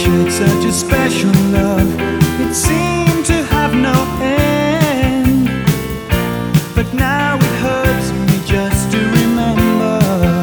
shared such a special love. It seemed to have no end, but now it hurts me just to remember.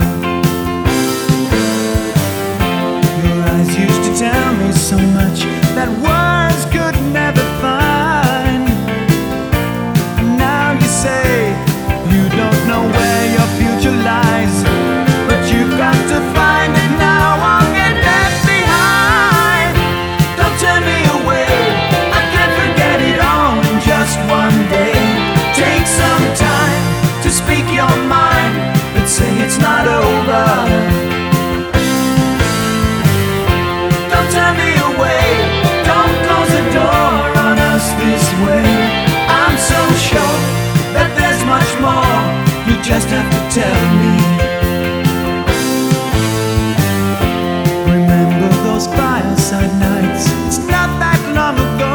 Your eyes used to tell me so much that words could never find. Now you say you don't know where your future lies, but you've got to find it now. I'll get left behind. Don't turn me away, I can't forget it all in just one day. Take some time to speak your mind, but say it's not over. Don't turn me away, don't close the door on us this way. I'm so sure that there's much more, you just have to tell me. Remember those fireside nights, it's not that long ago.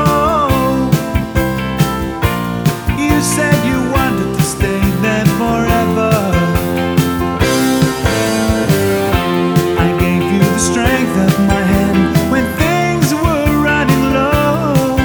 You said you wanted to stay there forever. I gave you the strength of my hand when things were running low.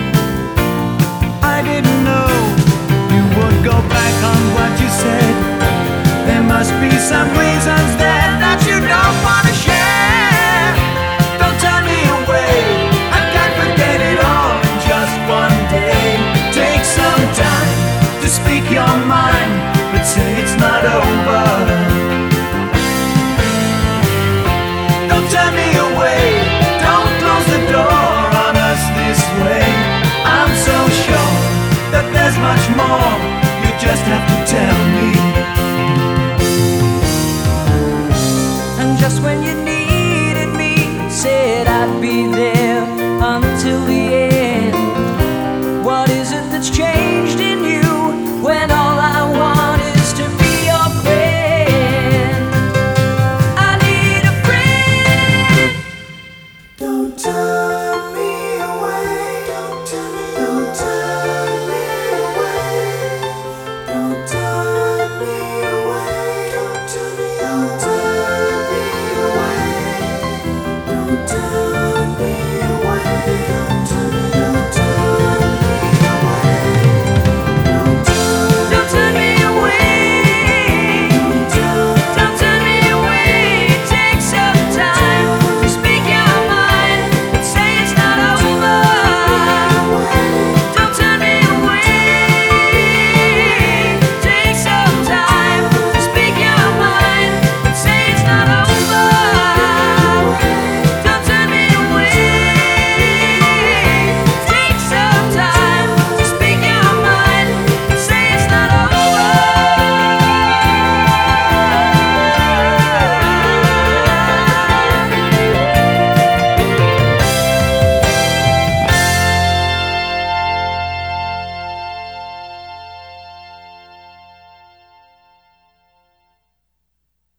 I didn't know you would go back on what you said. There must be some reasons there that you don't want to share. Don't turn me away, I can't forget it all in just one day. Take some time to speak your mind, but say it's not over. Don't turn me away, don't close the door on us this way. I'm so sure that there's much more, you just have to tell me. And just when you needed me, said I'd be there until the end.